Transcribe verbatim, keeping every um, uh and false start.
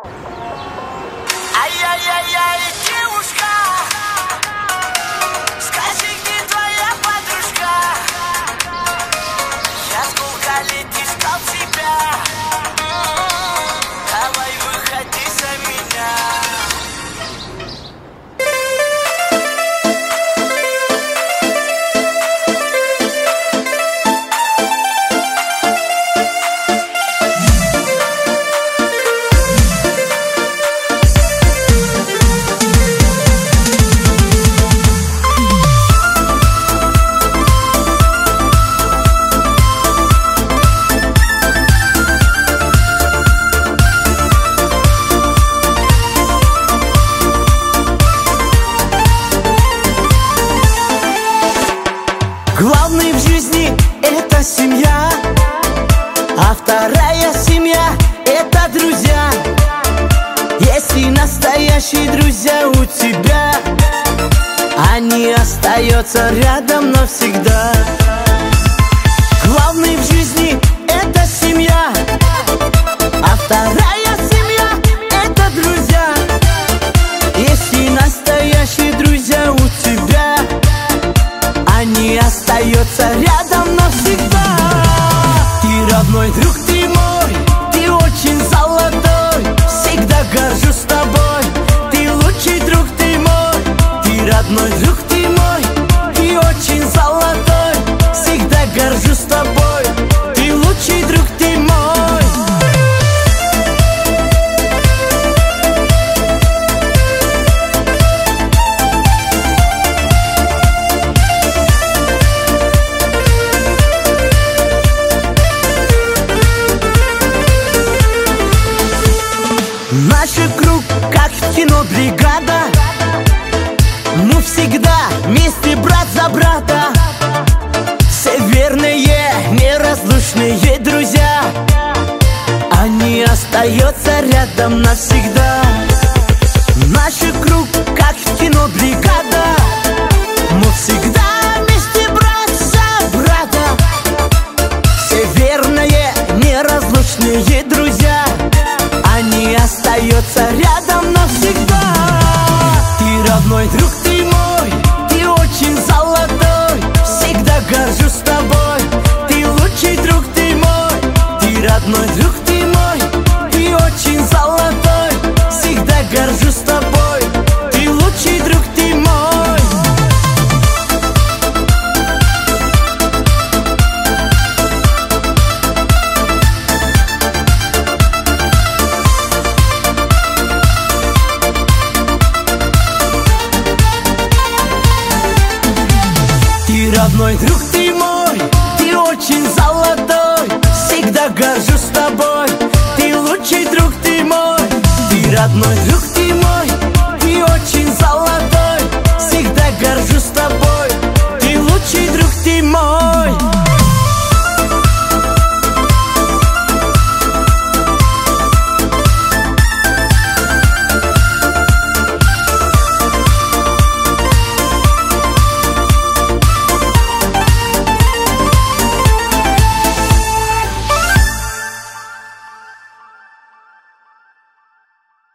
Ай-яй-яй-яй, девушка, скажи, где твоя подружка? Я сколько лет искал тебя, давай выходи за меня. Главный в жизни — это семья, а вторая семья — это друзья. Если настоящие друзья у тебя, они остаются рядом навсегда. Главный в жизни — это семья, а вторая семья — это друзья. Если настоящие друзья у тебя, они остаются рядом навсегда. Ты родной друг, ты мой, ты очень золотой. Всегда горжусь тобой, ты лучший друг, ты мой. Ты родной друг, ты мой, ты очень золотой. Всегда горжусь тобой, ты лучший друг, ты мой. Наш круг, как в кино «Бригада», мы всегда вместе, брат за брата. Все верные, неразлучные друзья, они остаются рядом навсегда. Наш круг, как в кино «Бригада», мы всегда вместе, брат за брата. Все верные, неразлучные друзья, они остаются рядом навсегда. Ты родной друг.